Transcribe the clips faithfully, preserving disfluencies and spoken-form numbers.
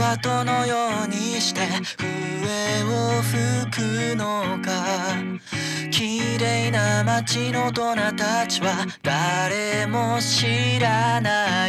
はどのようにして笛を吹くのか。綺麗な街の大人たちは誰も知らない。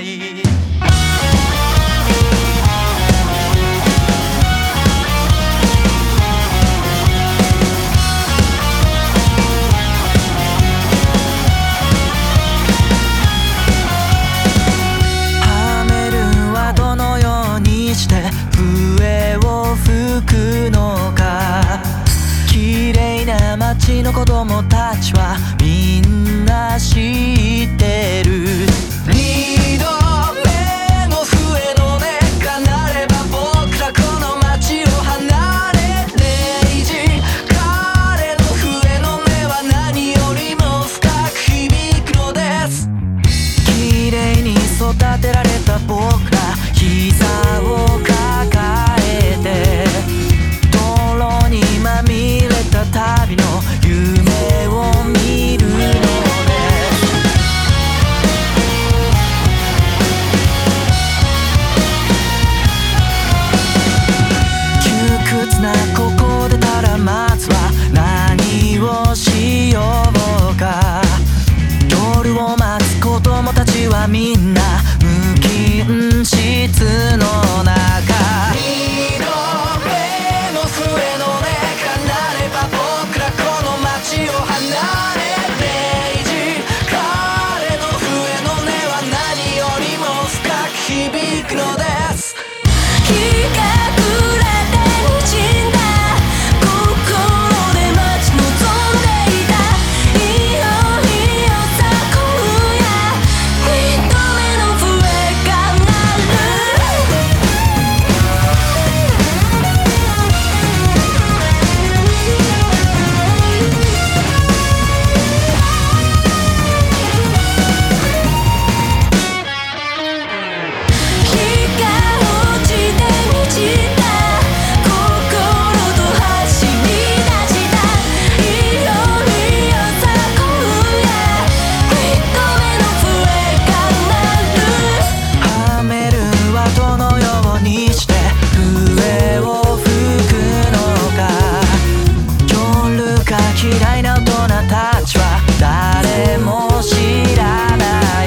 ハメルはどのようにして笛を吹くのか。綺麗な街の子供たちはみんな知ってる。二度目の笛の音が鳴れば僕らこの街を離れれいじ。彼の笛の音は何よりも深く響くのです。綺麗に育てられた僕ら、膝を抱えて泥にまみれた旅の夢を見るのです。窮屈なここでたらまずは何をしようか。夜を待つ子供たちはみんな無菌室の中。二度目の笛の音が鳴れば僕らこの街を離れれいじ。彼の笛の音は何よりも深く響くのです。日が暮れて滲んだ心で待ち望んでいた。いよいよさ今夜二度目の笛が鳴る。日が落ちて満ちた心と走り出した。いよいよさ今夜二度目の笛が鳴る。ハメルはどのようにして笛を吹くのか。夜が嫌いな大人たちは誰も知らない。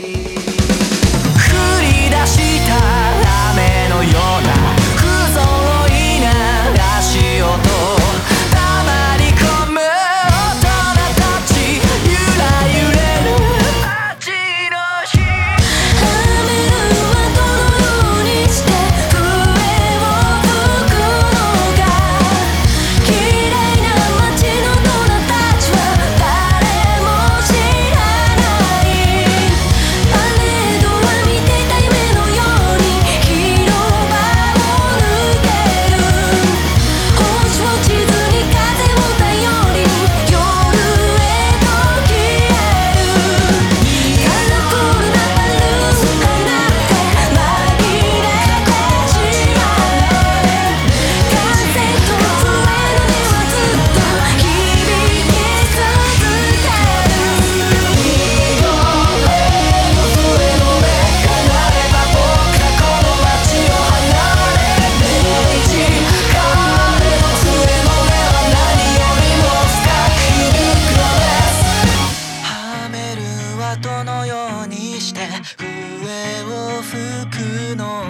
降り出した雨のような不揃いな足音、黙り込む大人たち、ゆらゆれる街の日。ハメルはどのようにして笛を吹くのか。綺麗な街の大人たちは誰も知らない。パレードは見ていた夢のように広場を抜ける。星を地図に風を頼りに夜へと消える。カラフルなバルーン放って紛れてしまえ。風と笛の音はずっと響き続ける。二度目の笛の音が鳴れば僕らこの街を離れれいじ。彼の笛の音は何よりも深く響くのです。ハメルはどのようにして笛を吹くの